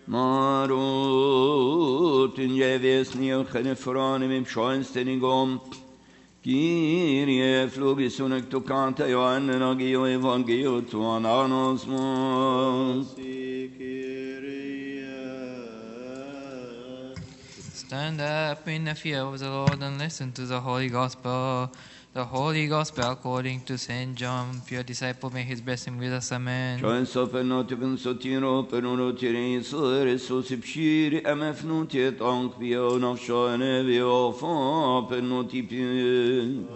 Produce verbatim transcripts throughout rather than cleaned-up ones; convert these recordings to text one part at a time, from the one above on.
Marut in Jeviesnil Genefranim im Schoenstenigom. Kyrie flugisunek to canta Ioannen agio evangio tu ananos mos. Stand up in the fear of the Lord and listen to the Holy Gospel. The Holy Gospel according to Saint John. Pure disciple, may his blessing with us. Amen. Join so per notiven sotiro per uno tiri sore so sipshiri emef nutiet onk vio noch shoene vio fo per notipi.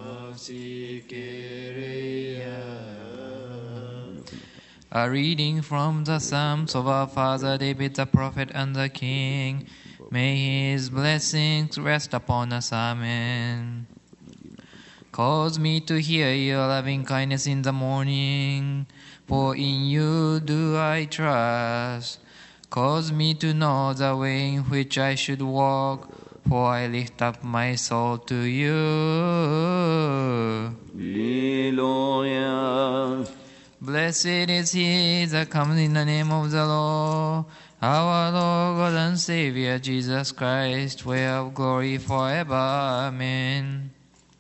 A reading from the Psalms of our father David the prophet and the king. May his blessings rest upon us. Amen. Cause me to hear your loving kindness in the morning, for in you do I trust. Cause me to know the way in which I should walk, for I lift up my soul to you. Hallelujah. Blessed is he that comes in the name of the Lord, our Lord God and Savior Jesus Christ, whereof glory forever. Amen.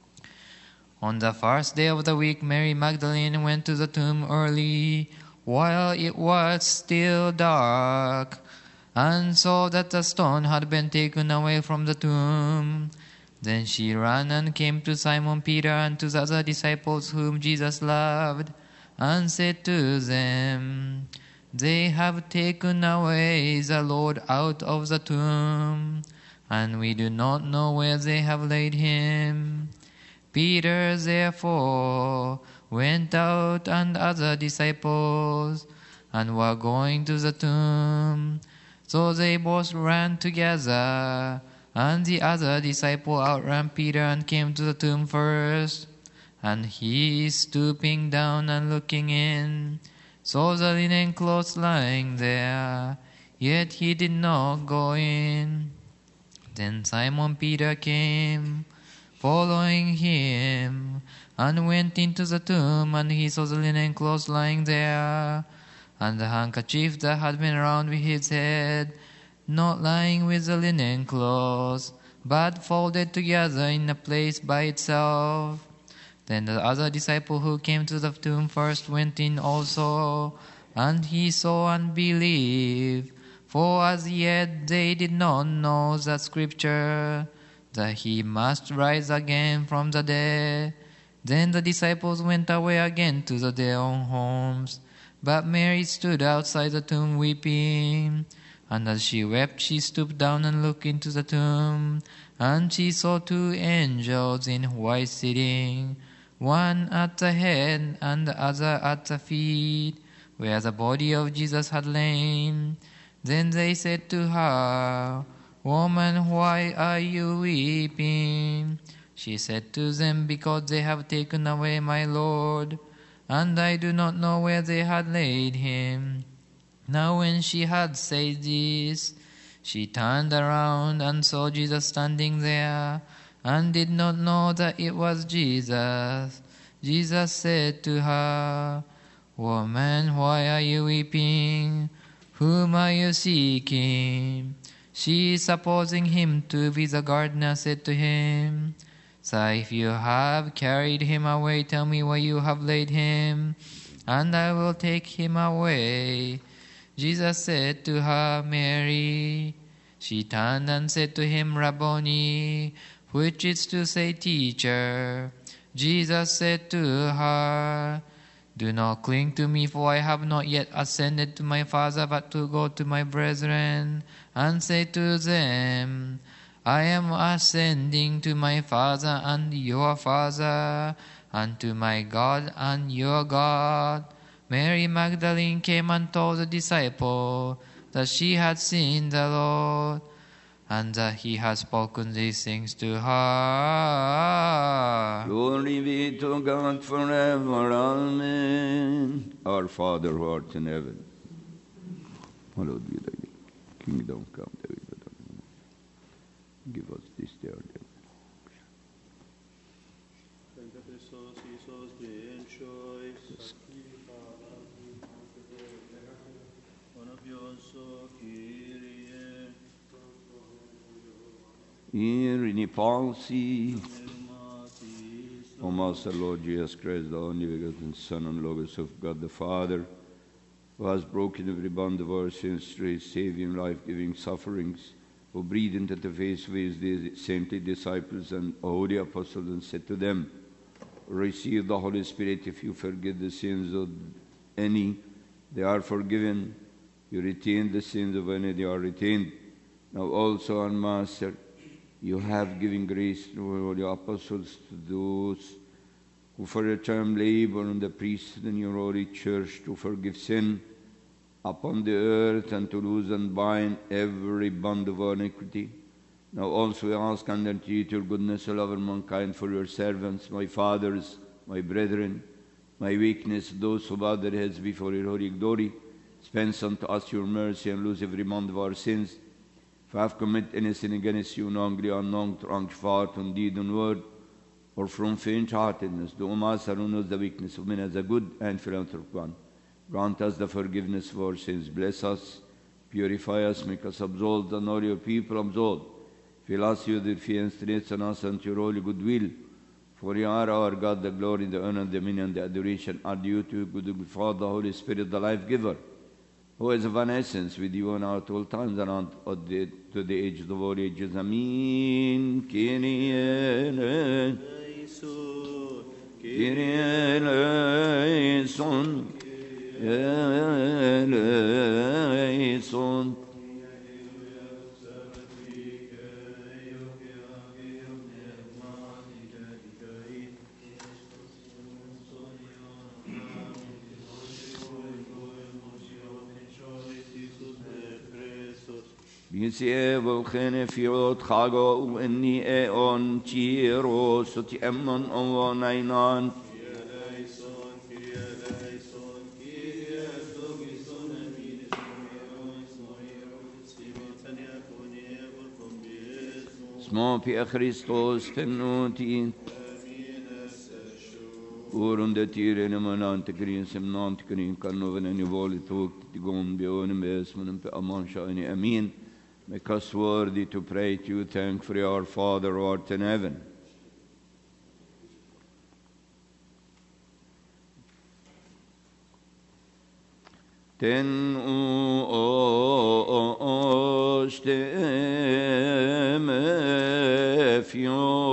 On the first day of the week, Mary Magdalene went to the tomb early, while it was still dark, and saw that the stone had been taken away from the tomb. Then she ran and came to Simon Peter and to the other disciples whom Jesus loved, and said to them, They have taken away the Lord out of the tomb, and we do not know where they have laid him. Peter therefore went out and other disciples, and were going to the tomb. So they both ran together, and the other disciple outran Peter and came to the tomb first. And he, stooping down and looking in, saw the linen clothes lying there, yet he did not go in. Then Simon Peter came, following him, and went into the tomb, and he saw the linen clothes lying there, and the handkerchief that had been round his head, not lying with the linen clothes, but folded together in a place by itself. Then the other disciple who came to the tomb first went in also, and he saw and believed, for as yet they did not know the scripture, that he must rise again from the dead. Then the disciples went away again to their own homes, but Mary stood outside the tomb weeping. And as she wept, she stooped down and looked into the tomb, and she saw two angels in white sitting, one at the head and the other at the feet, where the body of Jesus had lain. Then they said to her, Woman, why are you weeping? She said to them, Because they have taken away my Lord, and I do not know where they had laid him. Now when she had said this, she turned around and saw Jesus standing there, and did not know that it was Jesus. Jesus said to her, Woman, why are you weeping? Whom are you seeking? She, supposing him to be the gardener, said to him, Sir, if you have carried him away, tell me where you have laid him, and I will take him away. Jesus said to her, Mary. She turned and said to him, Rabboni, which is to say, Teacher. Jesus said to her, Do not cling to me, for I have not yet ascended to my Father, but to go to my brethren, and say to them, I am ascending to my Father and your Father, and to my God and your God. Mary Magdalene came and told the disciple that she had seen the Lord, and that he had spoken these things to her. Glory be to God forever. Amen. Our Father who art in heaven, hallowed be thy name. Kingdom come, thy will be done. Give us this day our daily bread. One of your so Irini palsi. O Master Lord Jesus Christ, the only begotten Son and Logos of God the Father, who has broken every bond of our sins through his saving, life-giving sufferings, who breathed into the face of his saintly disciples and holy apostles and said to them, receive the Holy Spirit. If you forgive the sins of any, they are forgiven. You retain the sins of any, they are retained. Now also, our Master, you have given grace through your apostles to those who for a time labor in the priesthood in your holy church to forgive sin upon the earth and to loose and bind every bond of iniquity. Now also we ask and entreat your goodness, O love of mankind, for your servants, my fathers, my brethren, my weakness, those who bow their heads before your holy glory. Dispense unto us your mercy and lose every bond of our sins. If I have committed any sin against you, knowingly or unknown, through thought, and deed, and word, or from faint-heartedness, do, O Master, who knows the weakness of men as a good and philanthropic one, grant us the forgiveness of our sins. Bless us, purify us, make us absolved, and all your people absolved. Fill us with your fear and strengthen us unto your holy goodwill. For you are our God, the glory, the honor, the dominion, the adoration are due to you, good Father, the Holy Spirit, the life-giver, who is of an essence with you and at all times and unto the, to the age of all ages. Amen. Kyrie eleison, Kyrie eleison, eleison. Bisievol genefiot chago inni eon tiro soti emmon on einan. Små pia Christos tenuti. Urunde tirene manante grin sem nant grin kanoven en voli tok gon bionem besmen pe amansha in amin. Make us worthy to pray to you, thankfully, our Father who art in heaven. Ten o oste me fio